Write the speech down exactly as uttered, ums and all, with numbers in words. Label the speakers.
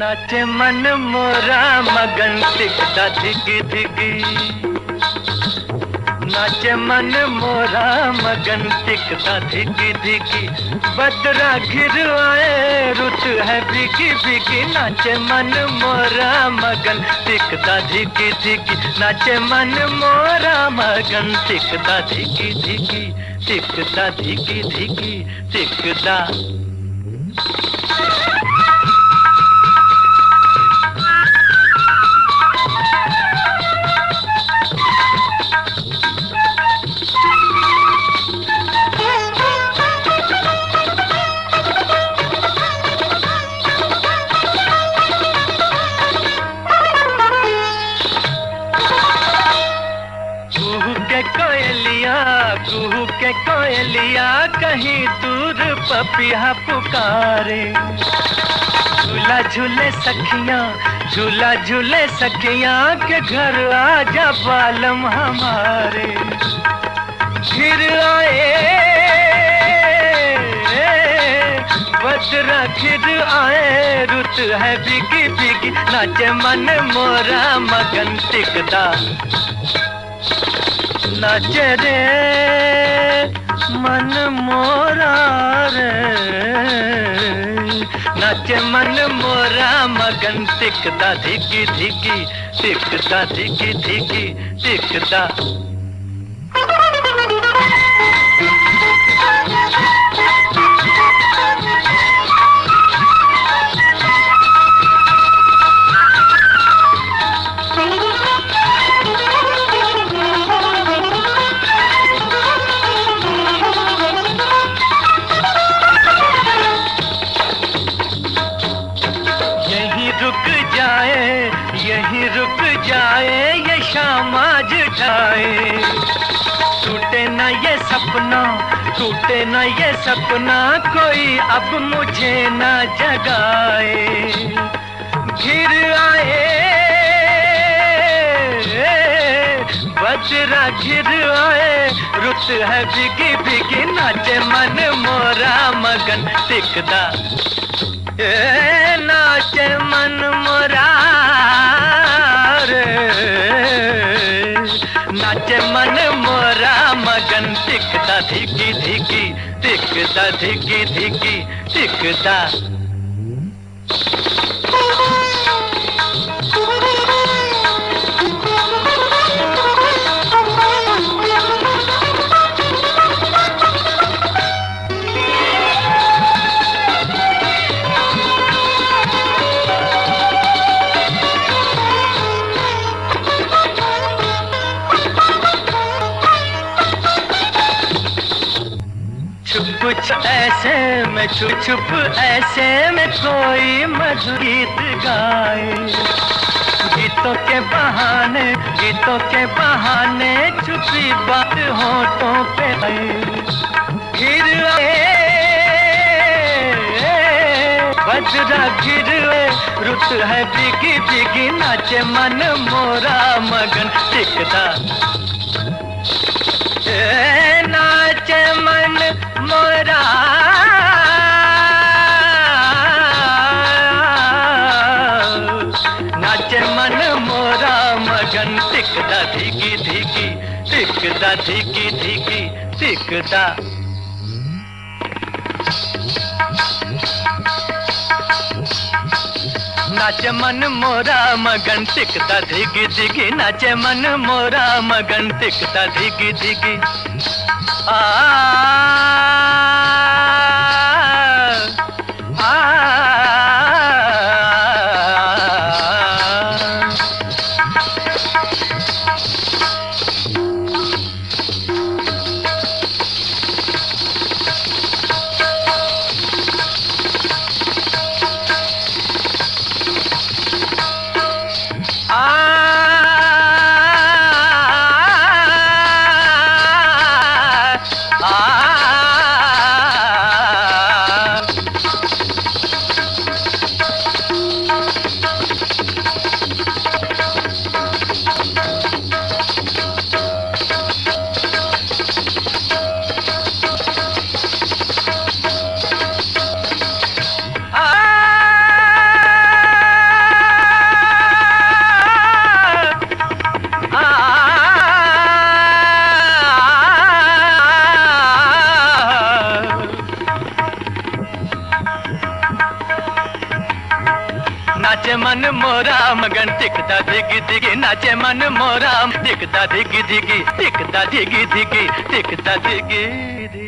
Speaker 1: नाचे मन मोरा मगन टिकता धिगी धिगी, नाचे मन मोरा मगन टिकता धिगी धिगी। बदरा घिर आए रुत है भीगी भीगी, नाचे मन मोरा मगन टिकता धिगी धिगी। नाचे मन मोरा मगन टिकता धिगी धिगी, टिकता धिगी धिगी टिकता। कुहू के कोयलिया कहीं दूर पपिया पुकारे। झूला झूले सखियां, झूला झूले सखियां के घर आजा बालम हमारे। घिर आए बदरा घिर आए रुत है भीगी भीगी, नाचे मन मोरा मगन टिकता। नाचे रे मन मोरा रे, नाचे मन मोरा मगन टिकता धिगी धिगी, टिकता धिगी धिगी टिकता। यहीं रुक जाए ये शाम आज ढाए, टूटे ना ये सपना, टूटे ना ये सपना, कोई अब मुझे ना जगाए। घिर आए बजरा घिर आए रुत है भीगी भीगी, नाचे मन मोरा मगन टिकता। ए नाचे मन मोरा रे, नाचे मन मोरा मगन टिकता धिगी धिगी, टिकता धिगी धिगी टिकता। कुछ ऐसे में छुप छुप ऐसे में कोई मधुर गीत गाए। गीतों के बहाने, गीतों के बहाने छुपी बात होठों पे आए। घिर आए बजरा घिर रुत है भीगी भीगी, नाचे मन मोरा मगन टिकता। ए नाचे मन मोरा नाचे मन मोरा मगन टिकता धिगी धिगी, टिकता धिगी धिगी टिकता। नाचे मन मोरा मगन टिकता धिगी धिगी, नाचे मन मोरा मगन टिकता धिगी धिगी। आ आ नाचे मन मोरा मगन टिकता धिगी धिगी नाचे मन मोरा टिकता धिगी धिगी टिकता धिगी धिगी टिकता धिगी धिगी।